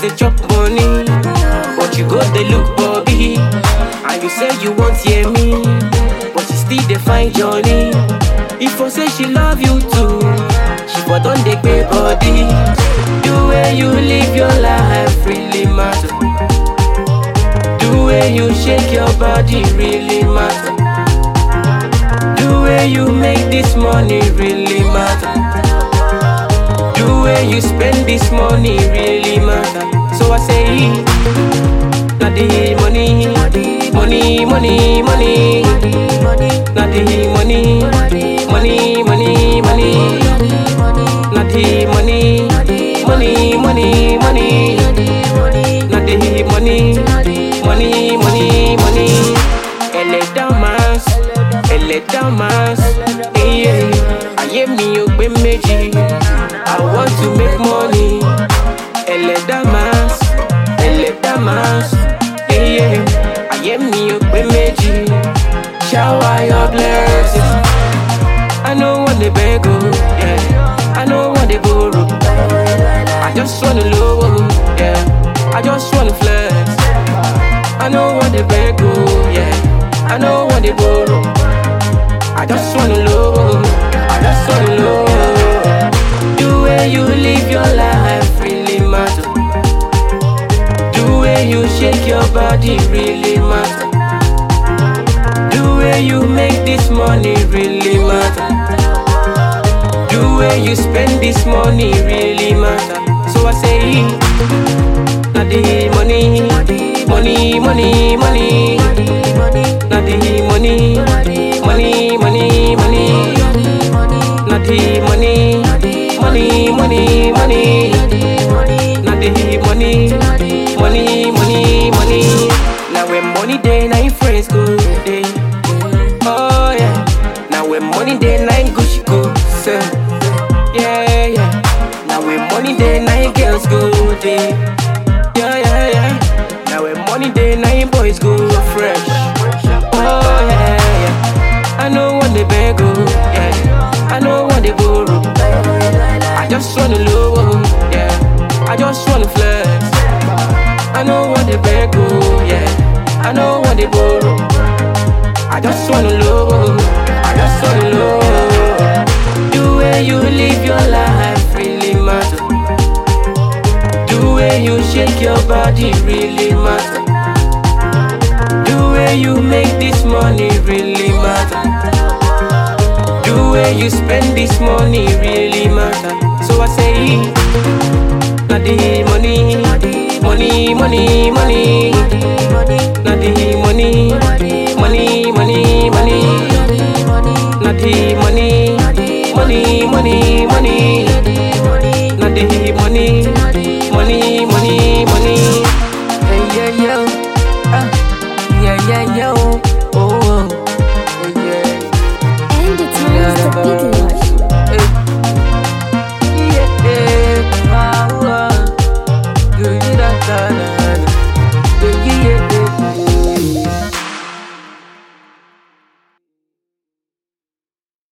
dey chop money, but you go dey look Bobby. And you say you want hear me, but you still dey find Johnny. If I say she love you too, she for don dey pay body. The way you live your life really matter. The way you shake your body really matter. The way you make this money really matter. The way you spend this money really matter. So I say, not the money, money, money, money, not the money, money, money, money, not the money, money, money, money, not the money, money, money, money. Elle damas, yeah. Ayé mi ò gbé méjì. I want to make money. Elle damas, yeah. Ayé mi ò gbé méjì. Shower your blessings. I know what they beg, oh, yeah. I know what they borrow. I just wanna low, yeah. I just wanna flex. I know what they beg, oh, yeah. I know what they borrow. I just wanna low, I just wanna low. The way you live your life really matter. The way you shake your body really matter. The way you make this money really matter. The way you spend this money really matter. So I say, not the money, money, money, money, not the money, money, money, money, not the money, money, money, money, not the money, money, money, money. Now when money day, now friends go day. Oh yeah. Now when money day, now Gucci go sell. Yeah, yeah. Now when money day, now girls go day. Yeah, yeah, yeah. Now when money day, now boys go fresh. Oh yeah, yeah. I know what they beg, oh, yeah. I know what they borrow. I just wanna low, yeah. I just wanna flex. I know what they beg, oh, yeah. I know what they borrow. I just wanna low, I just wanna low. The way you live your life really matter. The way you shake your body really matter. The way you make this money really matter. The way you spend this money really matter. So I say, not the money, money, money, money, not the money, money,